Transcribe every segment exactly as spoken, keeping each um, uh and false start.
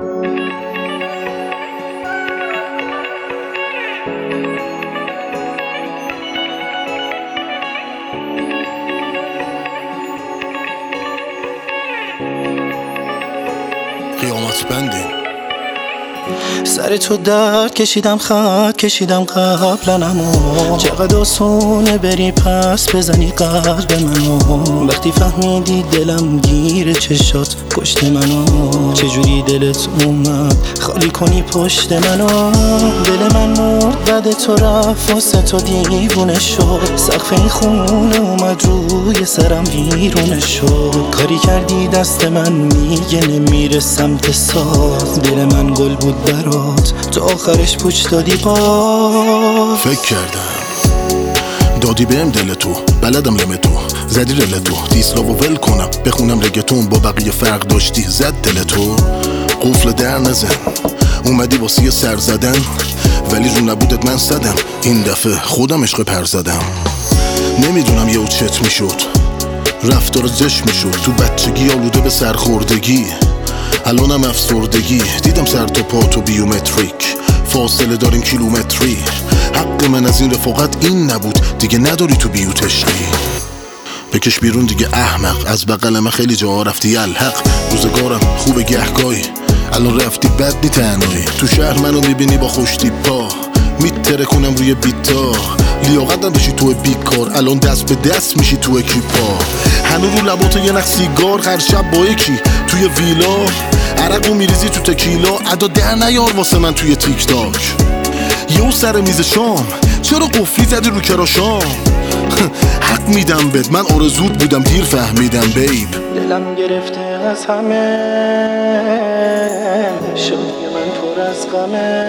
قیامت بندی سر تو درد کشیدم، خط کشیدم قبلا، اما چقدر آسونه بری پس بزنی قلب منو. وقتی فهمیدی دلم گیر چشات کشت منو، چجوری دلت اومد خالی کنی پشت منو. دل من مرد بعد تو رفت، واسه تو دیوونه شد. سقف این خونه اومد روی سرم ویرونه شد. کاری کردی دست من میگه نمیره سمت ساز. دل من گل بود برات، تو آخرش پوچ دادی پا. فکر کردم دادی بهم دل تو، بلدم لم تو، زدی رل تو. دیسلاو ول کنم بخونم رگتون، با بقیه فرق داشتی زد دل تو. قفل در نزن اومدی واسه سر زدن، ولی رو نبودت من صدم. این دفعه خودم عشق پر زدم. نمیدونم یهو چت میشد، رفتار زش میشد. تو بچگی آلوده به سرخوردگی، الانم افسردگی. دیدم سر تا پا تو بیومتریک، فاصله داریم کیلومتری. حق من از این رفاقت این نبود، دیگه نداری تو بیوت عشقی. بکش بیرون دیگه احمق، از بغل من خیلی جا رفتی الحق. روزگارم خوبه گهگاهی، الان رفتی بد نی تنهایی. تو شهر منو میبینی با خوش تیپا، میتره کنم روی بیتا. لیاقتم بشی تو بیکار، الان دست به دست میشی تو اکیپا. هنو رو لبات یه نخ سیگار، هر شب با یکی توی ویلا. عرقو میریزی تو تکیلا، ادا در نیار واسه من توی تیک تاک. یهو سر میز شام چرا قفلی زدی رو کراشام؟ حق میدم بهت، من آرزوت بودم دیر فهمیدم بیب. دلم گرفته از همه، شادی من پر از غمه.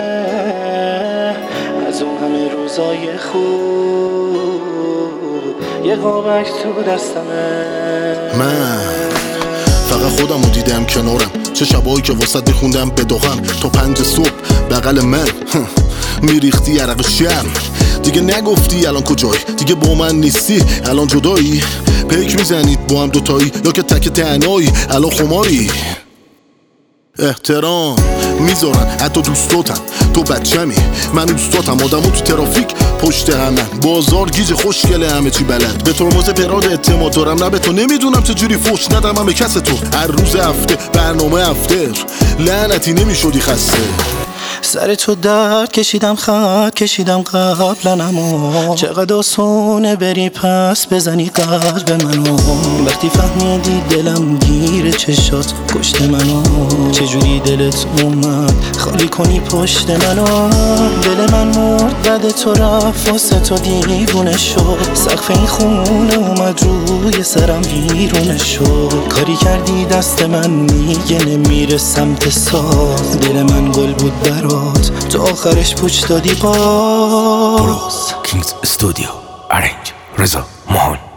از اون همه روزای خوب یه قابک تو دستمه. من فقط خودم رو دیدم کنارم، چه شبایی که واسط میخوندم بداغم. تا پنج صبح بغل من میریختی عرق شرم. دیگه نگفتی الان کجایی، دیگه با من نیستی الان جدایی. پیک میزنید با هم دوتایی، یا که تک تنهایی الان خماری. احترام میذارن حتی دوستاتم، تو بچمی من اوستاتم. آدمو تو ترافیک پشت همه، بازار گیج خوشگله همه چی بلد. به ترمز پراد اعتماد دارم، نه به تو. نمیدونم چجوری فوش ندم من به کس تو. هر روز هفته برنامه افتر، لعنتی نمیشدی خسته. سر تو درد کشیدم، خط کشیدم قبلا، اما چقدر آسونه بری پس بزنی قلب منو. وقتی فهمیدی دلم گیر چشات کشت منو، چجوری دلت اومد خالی کنی پشت منو. دل من مرد بعد تو رفت، واسه تو دیوونه شد. سقف این خونه اومد روی سرم ویرونه شد. کاری کردی دست من میگه نمیره سمت ساز. دل من گل بود برات، تو آخرش پوچ دادی پا. بروز کینگز استودیو، ارنج رضا مهان.